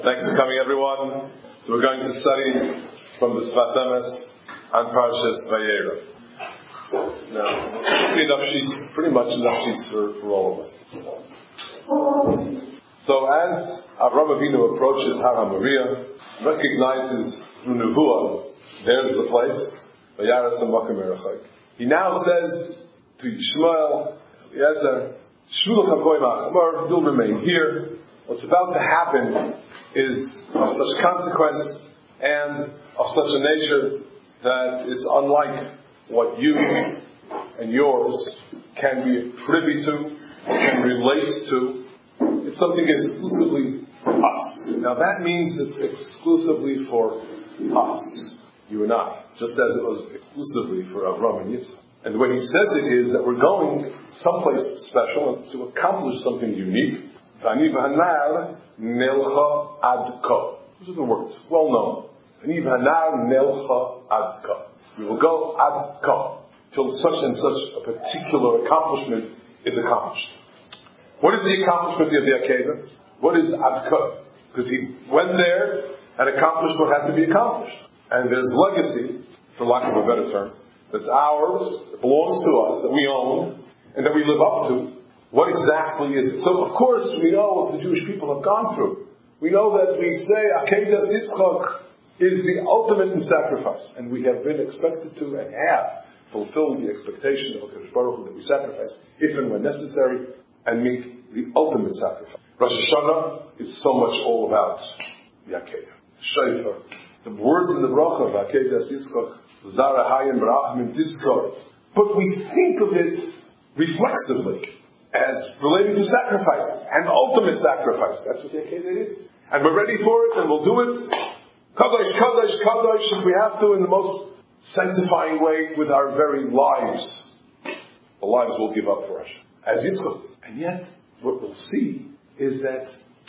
Thanks for coming, everyone. So we're going to study from the Sfas Emes on Parshas Vayera. Now, pretty much enough sheets for all of us. So as Avraham Avinu approaches Har HaMoriah, recognizes through Nevuah, there's the place, Vayaras HaMakom Merachok. He now says to Yishmael, Eliezer, Shulach HaKoyim HaChamor, you'll remain here. What's about to happen is of such consequence and of such a nature that it's unlike what you and yours can be privy to, can relate to. It's something exclusively us. Now that means it's exclusively for us, you and I, just as it was exclusively for Avram and Yitzchak. And the way he says it is that we're going someplace special to accomplish something unique. V'ani v'hanar nelcha adka. Those are the words, well known. V'ani v'hanar nelcha adka. We will go adka till such and such a particular accomplishment is accomplished. What is the accomplishment of the Akedah? What is adka? Because he went there and accomplished what had to be accomplished. And there's legacy, for lack of a better term, that's ours, that belongs to us, that we own, and that we live up to. What exactly is it? So, of course, we know what the Jewish people have gone through. We know that we say Akedas Yitzchak is the ultimate in sacrifice, and we have been expected to and have fulfilled the expectation of HaKadosh Baruch Hu that we sacrifice if and when necessary and make the ultimate sacrifice. Rosh Hashanah is so much all about the Akedah. Shofar. The words in the bracha of Akedas Yitzchak, Zara Hayim Barachim Diskor. But we think of it reflexively as relating to sacrifice, and ultimate sacrifice. That's what the Akedah is. And we're ready for it, and we'll do it. Kadosh, Kadosh, Kadosh, if we have to, in the most sanctifying way with our very lives. The lives we'll give up for us. As Yitzchak. And yet, what we'll see is that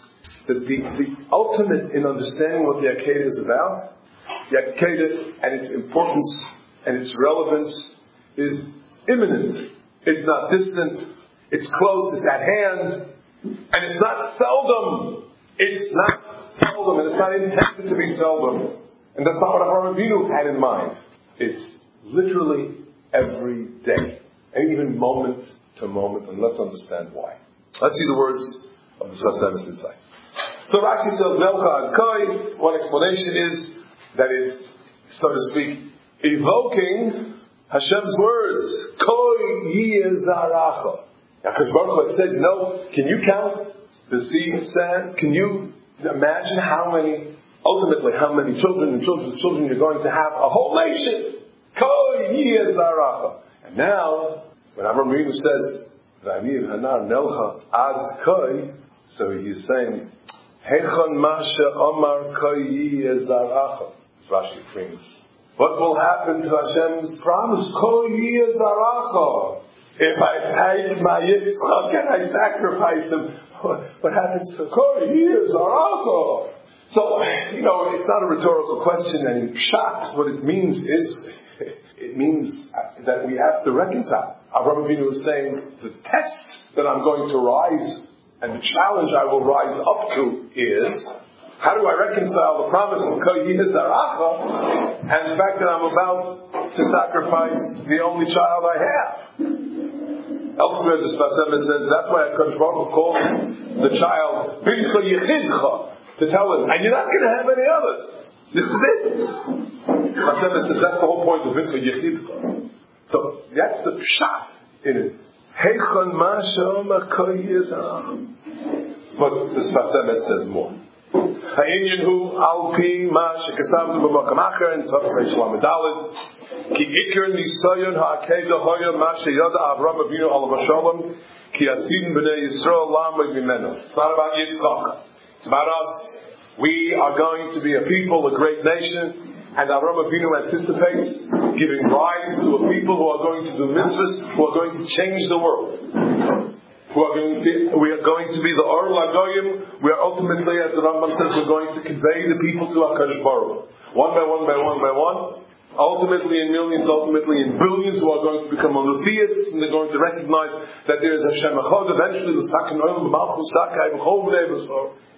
the ultimate in understanding what the Akedah is about, the Akedah and its importance and its relevance is imminent. It's not distant. It's close, it's at hand, and it's not seldom. It's not seldom, and it's not intended to be seldom. And that's not what Avraham Avinu had in mind. It's literally every day, and even moment to moment, and let's understand why. Let's see the words of the Sfas Emes inside. So Rashi says, Nelcha Adkoi, one explanation is that it's, so to speak, evoking Hashem's words, Koi Yezaracha. Now, because Baruch Hu said, can you count the sea, sand? Can you imagine how many children and children you're going to have? A whole nation. Kol Yezaracha. And now, when Avraham Avinu says, V'ani v'hanar nelcha ad koi, so he's saying, Heichon masha omar koi Yezaracha. As Rashi brings. What will happen to Hashem's promise? Kol Yezaracha. If I take my Yitzchak and I sacrifice him, what happens to Kori? He is Aracha. So, it's not a rhetorical question, and in Pshat, what it means is, that we have to reconcile. Avraham Avinu is saying, the test that I'm going to rise, and the challenge I will rise up to is, how do I reconcile the promise of Kori Yezaracha and the fact that I'm about to sacrifice the only child I have? Elsewhere, the Sfas Emes says that's why HaKadosh Baruch Hu called the child Bincha Yechidcha, to tell him, and you're not going to have any others. This is it. Sfas Emes says that's the whole point of Bincha Yechidcha. So that's the pshat in it. Heichon Masha Makoi Yezarach. But the Sfas Emes says more. Ha'inyan hu al pi ma shekasavnu b'makam acher in Tov Reish Lamed Daled ki ikar nisayon ha'akedah hoya ma sheyada Avraham Avinu alav hashalom ki asidin b'nei Yisrael lamid mimeno. It's not about Yitzchak. It's about us. We are going to be a people, a great nation, and Avraham Avinu anticipates giving rise to a people who are going to do mitzvahs, who are going to change the world. We are going to be the Or Lagoyim. We are ultimately, as the Rambam says, we're going to convey the people to HaKadosh Baruch Hu. One by one. Ultimately in millions, ultimately in billions, who are going to become monotheists, and they're going to recognize that there is Hashem Echad. Eventually,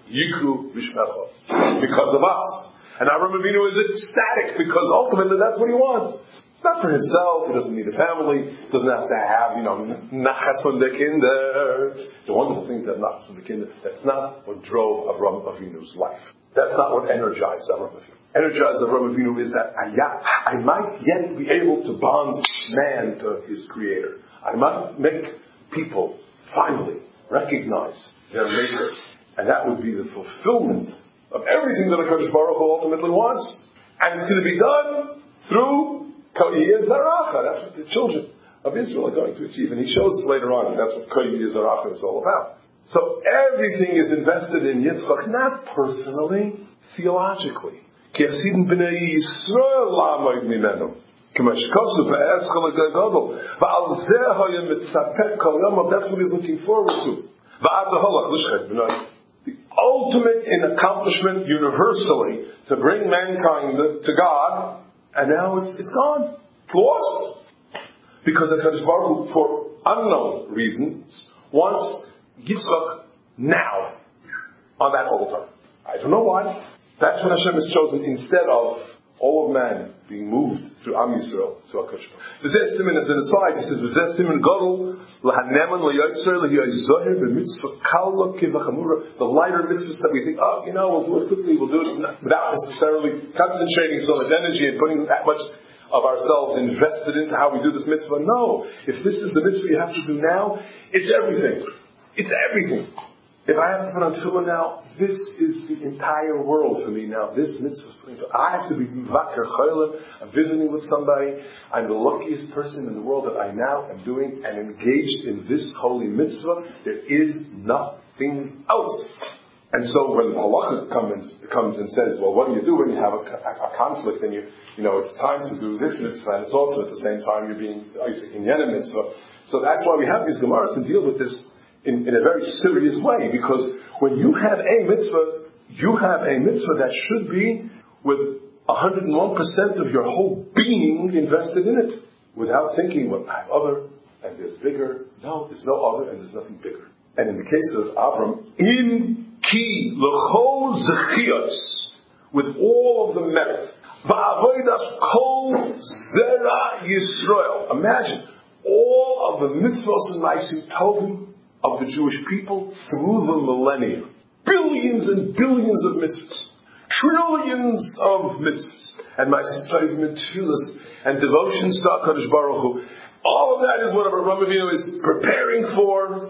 Yikru Bishmecha. Because of us. And Avraham Avinu is ecstatic because ultimately that's what he wants. It's not for himself. He doesn't need a family. He doesn't have to have, nachas von der Kinder. It's a wonderful thing to have nachas von der Kinder. That's not what drove Avraham Avinu's life. That's not what energized Avraham Avinu. Energized Avraham Avinu is that I might yet be able to bond man to his creator. I might make people finally recognize their maker. And that would be the fulfillment of everything that HaKadosh Baruch Hu ultimately wants. And it's going to be done through Kol Yezaracha. That's what the children of Israel are going to achieve. And he shows later on that's what Kol Yezaracha is all about. So everything is invested in Yitzchak, not personally, theologically. Ki Hasidim b'nei Yisrael la'amoid mimenu. K'ma shekosuf ha'eschel ha'gadol. V'al zeh ha'yem mitzapek kol yom. That's what he's looking forward to. V'ad ha'holach l'shchet b'nei. The ultimate in accomplishment universally to bring mankind to God, and now it's gone. It's lost. Because HaKadosh Baruch Hu, for unknown reasons, wants Yitzchak now on that altar. I don't know why. That's what Hashem has chosen instead of all of man being moved through Am Yisrael to HaKadosh Baruch Hu. The Zeh Siman is an aside. He says, the Zeh Siman Gadol l'haneman l'yotzer l'yoyzoher b'mitzvah kalla kivachamura. The lighter mitzvahs that we think, we'll do it quickly, we'll do it without necessarily concentrating so much energy and putting that much of ourselves invested into how we do this mitzvah. No. If this is the mitzvah you have to do now, it's everything. It's everything. If I have to put on tefillah now, this is the entire world for me now. This mitzvah is putting I have to be mvaker cholim. I'm visiting with somebody. I'm the luckiest person in the world that I now am doing and engaged in this holy mitzvah. There is nothing else. And so when the halacha comes and says, well, what do you do when you have a conflict and it's time to do this mitzvah and it's also at the same time you're being Isaac in Yenim mitzvah. So that's why we have these gemaras and deal with this in a very serious way, because when you have a mitzvah, you have a mitzvah that should be with 101% of your whole being invested in it, without thinking, well, I have other, and there's bigger. No, there's no other, and there's nothing bigger. And in the case of Avram, in ki l'chol zechiyos, with all of the merit, va'avodas kol zera Yisrael. Imagine all of the mitzvos and ma'asim tovim of the Jewish people through the millennia. Billions and billions of mitzvahs. Trillions of mitzvahs. And ma'asim tovim and tefillas and devotions to HaKadosh Baruch Hu. All of that is what Avraham Avinu is preparing for.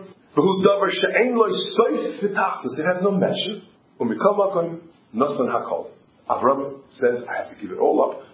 It has no measure. Avraham says, I have to give it all up.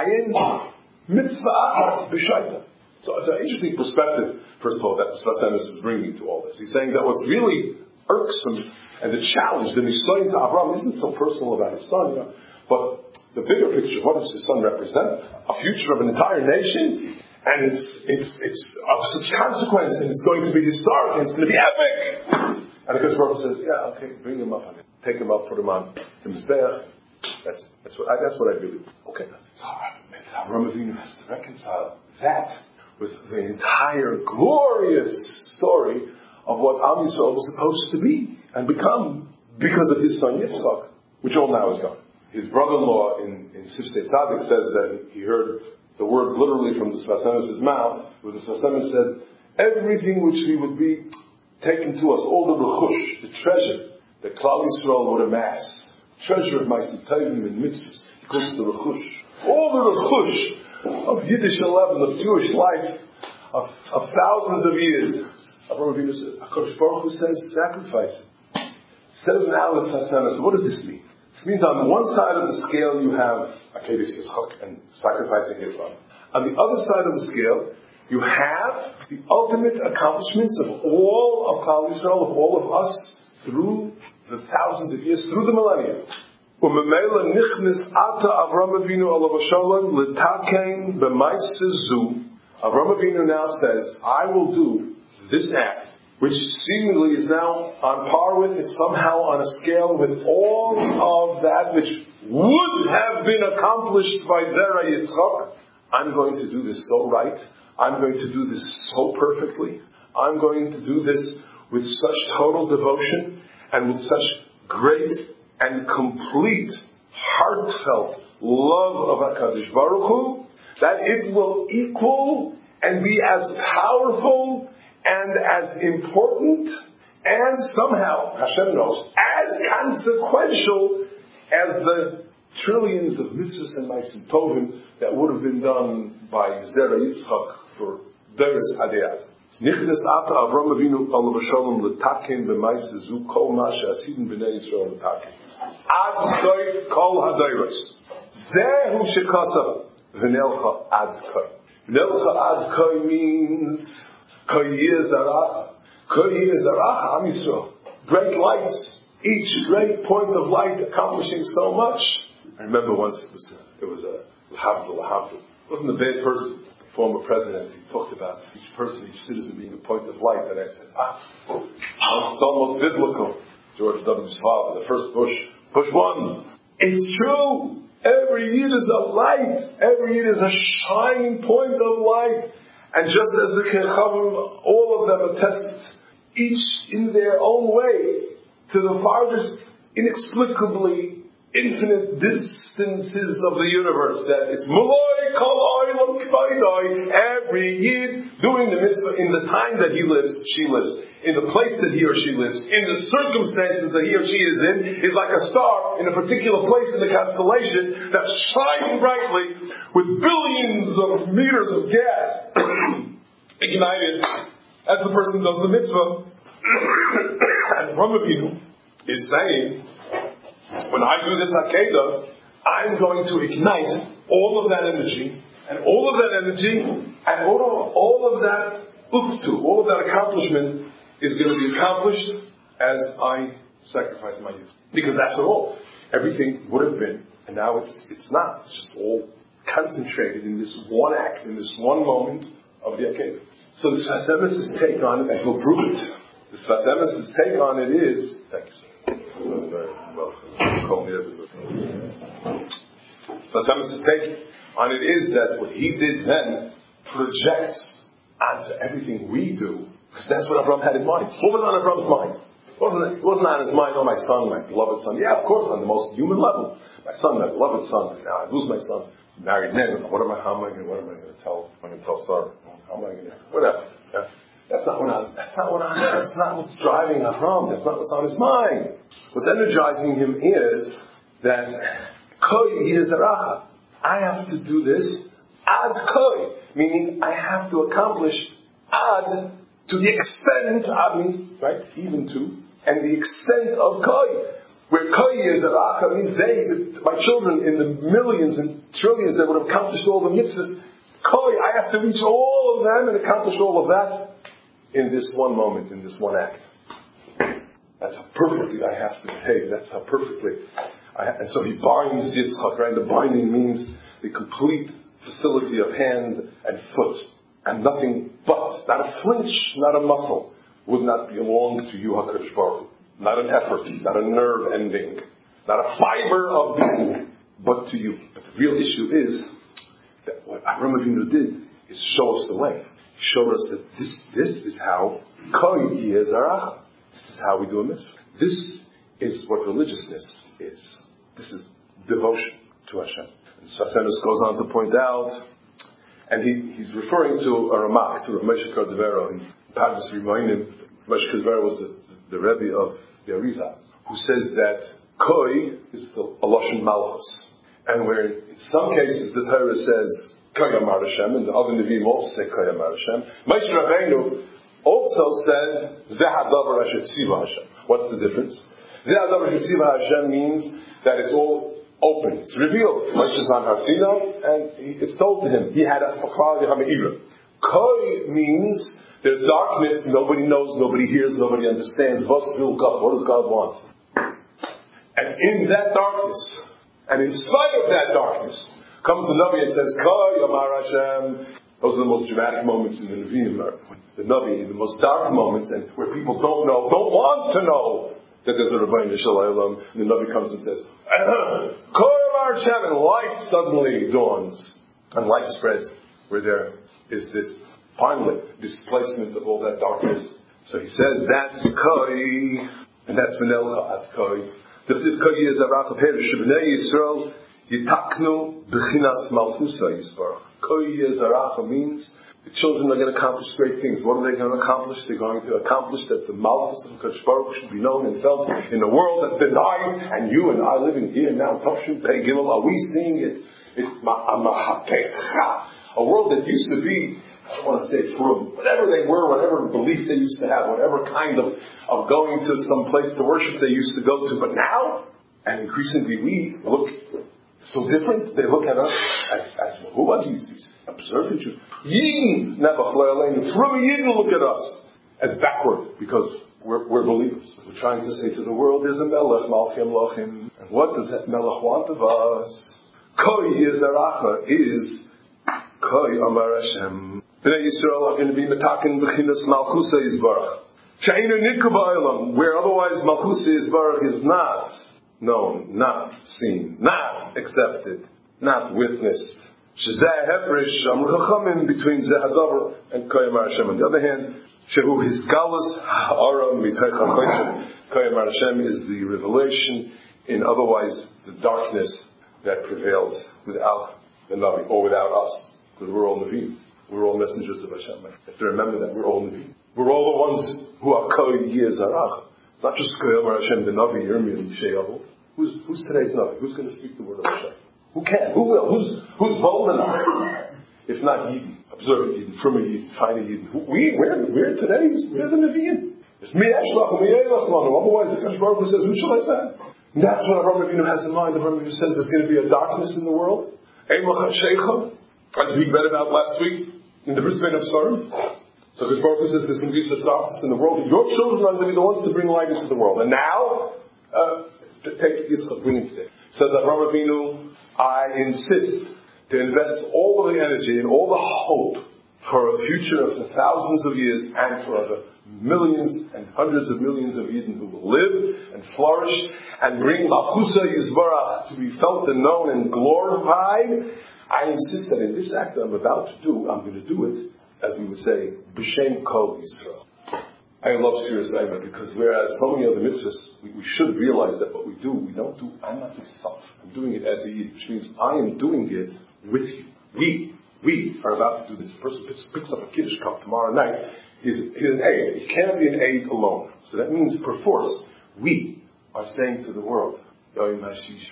So it's an interesting perspective, first of all, that Sfas Emes is bringing to all this. He's saying that what's really irksome and the challenge, the Nisayon to Avraham, isn't so personal about his son, but the bigger picture, what does his son represent? A future of an entire nation? And it's of such consequence, and it's going to be historic, and it's going to be epic. And the Baruch says, yeah, okay, bring him up, take him up, put him on the Mizbeach. That's what I believe. Okay, so Avraham Avinu has to reconcile that with the entire glorious story of what Am Yisrael was supposed to be and become because of his son Yitzchak, which all now is gone. His brother-in-law in Sifsei Tzadik says that he heard the words literally from the Sfas Emes' mouth, where the Sfas Emes said, everything which he would be taken to us, all the rechush, the treasure that Klal Yisrael would amass, treasure of Ma'asim Tovim and mitzvahs, he calls it the rechush. All the rechush of Yiddish 11, of Jewish life, of thousands of years. Avraham Avinu said, HaKadosh Baruch Hu says, sacrifice it. Says now the Sfas Emes, what does this mean? This means on one side of the scale you have Akedos Yitzchak and sacrificing his son. On the other side of the scale, you have the ultimate accomplishments of all of Klal Yisrael, of all of us, through the thousands of years, through the millennia. Avraham Avinu now says, I will do this act, which seemingly is now on par with, it's somehow on a scale with all of that which would have been accomplished by Zera Yitzchak. I'm going to do this so right. I'm going to do this so perfectly. I'm going to do this with such total devotion and with such great and complete, heartfelt love of HaKadosh Baruch Hu, that it will equal and be as powerful and as important and somehow, Hashem knows, as consequential as the trillions of mitzvahs and ma'asim tovim that would have been done by Zera Yitzchak for Deres Adiyad. Nichnas ata Avram Avinu alav shalom letaken b'ma'aseh zu kol ma she'asidin b'nei Yisrael letaken. Ad koy kol hadayros. Zehu shekasav v'nelcha ad koy. V'nelcha ad koy means koy yezarach. Koy yezarach Am Yisrael. Great lights. Each great point of light accomplishing so much. I remember once it was a Lahavdil. It wasn't a bad person. Former president, he talked about each person, each citizen being a point of light, and I said, it's almost biblical. George W.'s father, the first Bush 1. It's true. Every Yid is a light. Every Yid is a shining point of light. And just as the Kechavim, all of them attest, each in their own way, to the farthest, inexplicably infinite distances of the universe, that it's Muloi Kol Oilam Kvaidoi, every Yid doing the mitzvah in the time that he lives, she lives, in the place that he or she lives, in the circumstances that he or she is in, is like a star in a particular place in the constellation that's shining brightly with billions of meters of gas ignited as the person does the mitzvah. And Avram Avinu is saying, when I do this Akedah, I'm going to ignite all of that energy, and all of that energy, and all of that uftu, all of that accomplishment is going to be accomplished as I sacrifice my youth. Because after all, everything would have been, and now it's not. It's just all concentrated in this one act, in this one moment of the Akedah. So the Sfas Emes's take on it, and we'll prove it. The Sfas Emes's take on it is, thank you, sir. Sfas Emes's take on it is that what he did then projects onto everything we do, because that's what Avram had in mind. What was on Avram's mind? It wasn't on his mind, oh, my son, my beloved son. Yeah, of course, on the most human level. My son, my beloved son. Now I lose my son. Married man. How am I going to tell Sarah? How am I going to, whatever. Yeah. That's not what's driving Avram. That's not what's on his mind. What's energizing him is that Koi Yezaracha. I have to do this ad Koi, meaning I have to accomplish ad to the extent, ad means, right, even to, and the extent of Koi. Where Koi Yezaracha means my children in the millions and trillions that would have accomplished all the mitzvahs. Koi, I have to reach all of them and accomplish all of that in this one moment, in this one act. That's how perfectly I have to behave. That's how perfectly and so he binds Yitzchak, right? The binding means the complete facility of hand and foot, and nothing but, not a flinch, not a muscle, would not belong to you, HaKadosh Baruch Hu. Not an effort, not a nerve ending, not a fiber of being, but to you. But the real issue is that what Avram Avinu did is show us the way. He showed us that this is how Koi Yezarach. This is how we do a mitzvah. This is what religiousness is. This is devotion to Hashem. And Sfas Emes goes on to point out, and he's referring to a Ramak, to Rav Moshe Cordovero in Pardes Rimonim. Moshe Cordovero was the Rebbe of the Arizal, who says that Koi is a Lashon Malchus. And where in some cases the Torah says Koi Amar Hashem, and the other Nevi'im also say Koi Amar Hashem. Moshe Rabbeinu also said Zeh HaDavar Asher Tziva Hashem. What's the difference? Zeh HaDavar Asher Tziva Hashem means that it's all open. It's revealed. Moshe is on Har Sinai, and it's told to him. He had Asmachal Yehama'ira. Koi means there's darkness, nobody knows, nobody hears, nobody understands. What does God want? And in that darkness, and in spite of that darkness, comes the Navi and says, Koi Amar Hashem. Those are the most dramatic moments in the Nevi'im. The Navi, the most dark moments, and where people don't want to know that there's a Rebbeinu Shalom, and the Navi comes and says, Koi Amar Hashem, and light suddenly dawns, and light spreads, where there is this, finally, displacement of all that darkness. So he says, that's Koi And that's V'nelcha Ad Koi. The Siv Koi Yezarach Perish B'nei Yisrael Yitaknu B'chinas Malchusa Yisbarach. Koi Yezarach means the children are going to accomplish great things. What are they going to accomplish? They're going to accomplish that the Malchus of Kadosh Baruch should be known and felt in a world that denies, and you and I living here now, Tavshin Pei Gimel, are we seeing it? It's Ma'amahatecha. A world that used to be, I don't want to say frum, whatever they were, whatever belief they used to have, whatever kind of going to some place to worship they used to go to. But now, and increasingly we look so different. They look at us as who are these observant Jews? Yidden, Nebuchadnezzar, from Yidden look at us as backward because we're believers. We're trying to say to the world, there's a Melech, Malchim Lochim. And what does that Melech want of us? Koi Yezaracha is Koi Amar Hashem. Bnei Yisrael are going to be metaken b'chinas Malchusa Yisbarach. She'einu nikku ba'olam, where otherwise Malchusa Yisbarach is not known, not seen, not accepted, not witnessed. Shezeh hefresh amru chachamim between Zeh Hadavar and Koi Amar Hashem. On the other hand, shehu hisgalus ha'aram mitay chachoshev. Koi Amar Hashem is the revelation in otherwise the darkness that prevails without the Navi or without us, because we're all Navim. We're all messengers of Hashem. You have to remember that we're all Navim. We're all the ones who are Koi Yezarach. It's not just Koi Amar Hashem, the Navi, Yirmiyah, and Sheyahu. Who's today's Navi? Who's going to speak the word of Hashem? Who can? Who will? Who's bold enough? If not Yidden, observant Yidden, from a Yidden, find a Yidden. We're today's, we're the Nevi'im. It's mi'eshlach, mi'elach lanu. Otherwise, the Kadosh Baruch Hu says, who shall I send? And that's what Avraham Avinu has in mind. Avraham Avinu says there's going to be a darkness in the world. As we read about last week in the Brisbane of Sarim. So Kadosh Baruch Hu says there's going to be such darkness in the world. Your children are going to be the ones to bring light into the world. And now, take Yitzchak, bring it today. Says Avraham Avinu, I insist to invest all of the energy and all the hope for a future of the thousands of years and for the millions and hundreds of millions of Yidden who will live and flourish and bring Malchusa Yisbarach to be felt and known and glorified. I insist that in this act that I'm about to do, I'm going to do it, as we would say, B'Shem Kol Yisrael. I love Sirius Zayma because whereas so many other mitzvahs, we should realize that what we don't do, I'm not myself. I'm doing it as a Yid, which means I am doing it with you. We are about to do this. A person picks up a Kiddush cup tomorrow night. He's an aid. He can't be an aid alone. So that means, perforce, we are saying to the world, look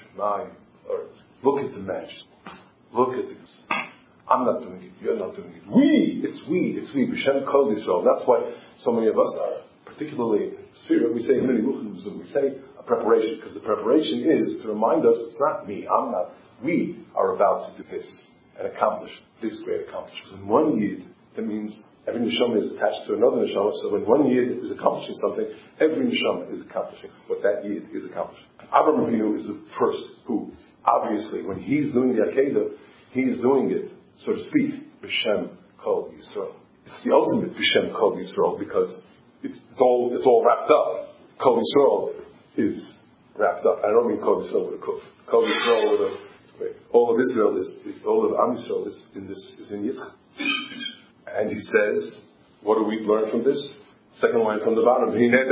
at the majesty. Look at this. I'm not doing it. You're not doing it. It's we. B'Shem Kol Yisrael. That's why so many of us are, particularly in Sfira, we say Himini Luchim, we say a preparation, because the preparation is to remind us it's not me, I'm not. We are about to do this and accomplish this great accomplishment. In one Yid, that means every neshama is attached to another neshama, so when one Yid is accomplishing something, every neshama is accomplishing what that Yid is accomplishing. Avraham Avinu is the first who, obviously, when he's doing the Akedah, he's doing it, so to speak, B'Shem Kol Yisrael. It's the ultimate B'Shem Kol Yisrael because it's all wrapped up. Kol Yisrael is wrapped up. I don't mean Kol Yisrael with a kuf. Kol Yisrael with a all of Israel all of Am Yisrael is in Yitzchak. And he says, what do we learn from this? Second line from the bottom.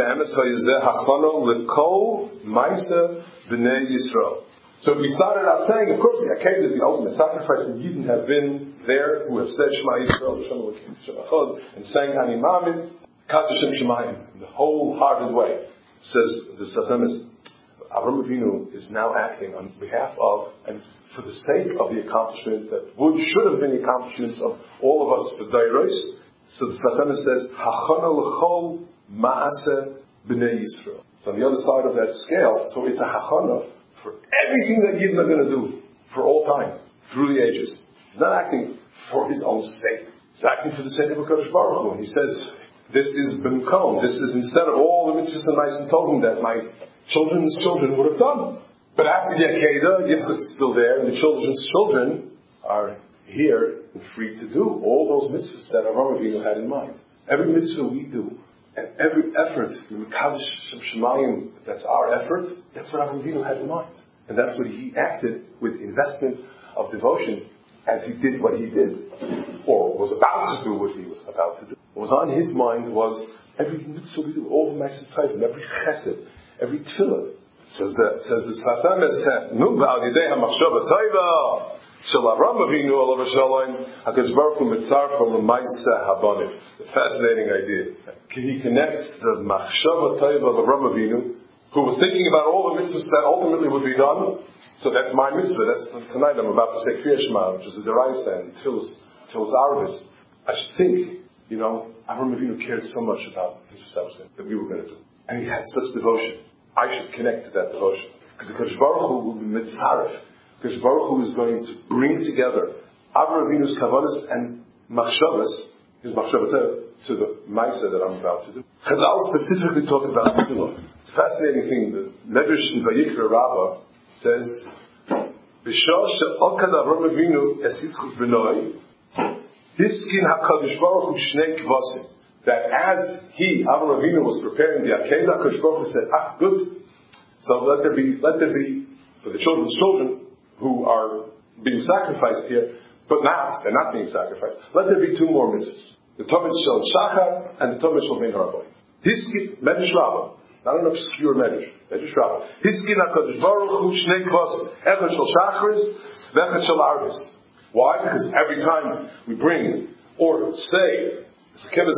So we started out saying, of course, the Akedah is the ultimate sacrifice, and Yidden have been there, who have said Shema Yisrael, and sang Ani Mamin, Kadashim Shemayim, in the wholehearted way. Says the Sasemis, Avraham Avinu is now acting on behalf of, and for the sake of the accomplishment that should have been the accomplishments of all of us, the Dairos. So the Sasemis says, Hachana l'chol ma'aseh b'nei Yisrael. It's on the other side of that scale, so it's a hachana for everything that Yidden are going to do for all time, through the ages. He's not acting for his own sake. He's acting for the sake of HaKadosh Baruch Hu. And he says, this is b'mkom. This is instead of all the mitzvahs and nice and tovim that my children's children would have done. But after the Akedah, Yitzchak's still there, and the children's children are here and free to do all those mitzvahs that Avraham Avinu had in mind. Every mitzvah we do, and every effort, that's our effort, that's what Avraham Avinu had in mind. And that's what he acted with investment of devotion as he did what he did, or was about to do what he was about to do. What was on his mind was every mitzvah we do, all the ma'aser tovim, every chesed, every tefillah. Says the Sfas Emes, Nu v'al yidei hamachshava tova shel Avram Avinu alav shalom HaKadosh Baruch Hu mitzaref l'maaseh habanim. The fascinating idea. He connects the machshava tova of Avram Avinu, who was thinking about all the mitzvahs that ultimately would be done. So that's my mitzvah. That's tonight. I'm about to say Kriya Shema, which is a deraisa and Til's Arvis. I should think, Avram Avinu cared so much about this that we were going to do, and he had such devotion. I should connect to that devotion. Because the Kadosh Baruch Hu will be mitzaref. Kadosh Baruch Hu is going to bring together Avraham Avinu's kavanas and machshavas, his machshavah to the ma'aser that I'm about to do. Chazal specifically talk about tefillah. It's a fascinating thing. The Medrash in Vayikra Rabbah says, B'shah she'okad Avraham Avinu es Yitzchak b'noi, hiskin HaKadosh Baruch Hu shnei kvasim. That as Avraham Avinu was preparing the Akedah, Kadosh Baruch Hu said, good. So let there be, for the children's children who are being sacrificed here, but they're not being sacrificed. Let there be two more mitzvahs. The Tomid Shel Shachar and the Tomid Shel Ben Haraboy. Hiskin, Medrash Rabbah, not an obscure Medrash Rabbah. Hiskin HaKadosh Baruch Hu Shnei Kvasim, Echad Shel Shacharis, V'echad Shel Arvis. Why? Because every time we bring or say, and say,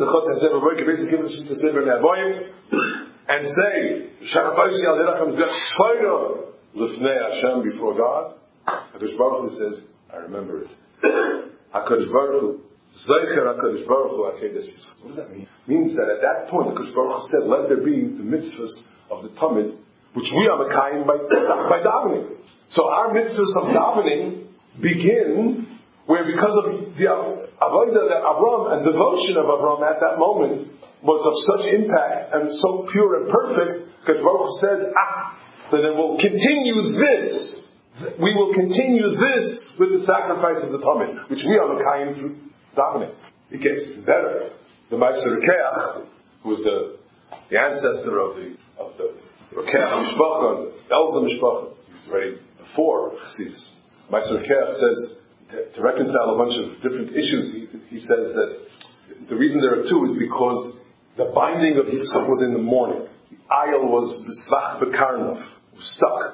Lifnei Hashem before God, HaKadosh Baruch Hu says, I remember it. HaKadosh Baruch Hu, Zeicher HaKadosh Baruch Hu Akedas Yitzchak. What does that mean? It means that at that point, HaKadosh Baruch Hu said, let there be the mitzvahs of the Tamid, which we are Mekayim by davening. So our mitzvahs of davening begin where, because of the avodah that Avram and devotion of Avram at that moment was of such impact and so pure and perfect, because Baruch said, so then we'll continue this. We will continue this with the sacrifice of the Tamid, which we are Mekayim through davening. It gets better. The Ma'aser Rekeach, who was the ancestor of the Rekeach Mishpacha, the Elza Mishpacha, he was already before Chassidus. Ma'aser Rekeach says, to reconcile a bunch of different issues, he says that the reason there are two is because the binding of Yitzchak was in the morning. The ayil was b'svach b'karnov, was stuck.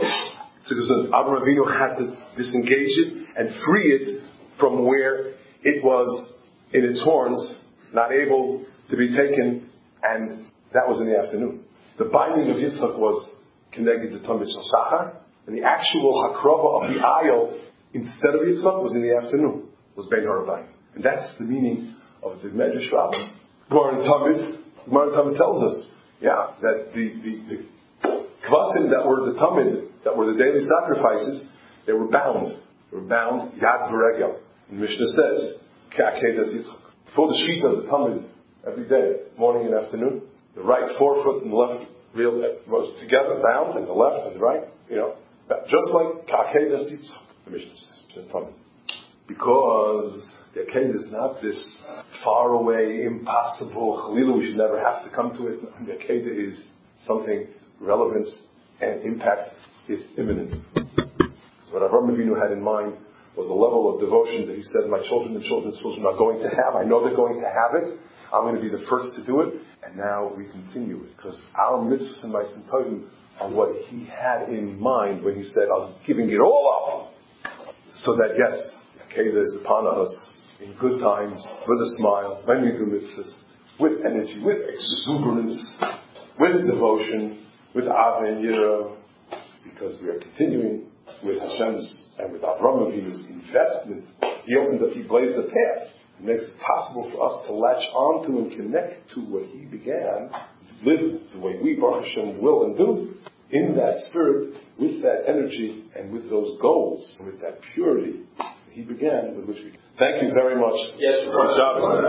So Avraham Avinu had to disengage it and free it from where it was in its horns, not able to be taken, and that was in the afternoon. The binding of Yitzchak was connected to Tomid Shel Shachar, and the actual hakrava of the ayil instead of Yitzchak was in the afternoon, was Ben Harabayim. And that's the meaning of the Medrash Rabbah. Gemara Tamid tells us, that the kvasim that were the Tamid, that were the daily sacrifices, they were bound. They were bound yad v'regel. And Mishnah says, Ke'akedas Yitzchak. For the sheet of the Tamid every day, morning and afternoon, the right forefoot and the left real was together, bound, and the left and the right, just like Ke'akedas Yitzchak. The Mishnah says, because the Akedah is not this far away, impossible, Chalilah, we should never have to come to it. The Akedah is something, relevance and impact is imminent. So what Avraham Avinu had in mind was a level of devotion that he said, my children and children's children are going to have. I know they're going to have it. I'm going to be the first to do it. And now we continue it. Because our mitzvahs and ma'aser tovim are what he had in mind when he said, I'm giving it all up. So that yes, Akedah is upon us in good times, with a smile, when we do mitzvahs, with energy, with exuberance, with devotion, with Ava and Yira, because we are continuing with Hashem's and with Avraham Avinu's investment. He blazed the path. It makes it possible for us to latch onto and connect to what he began, to live the way we, Baruch Hashem, will and do, in that spirit, with that energy, and with those goals, with that purity he began, with which we thank you very much. Yes, for Shabbos.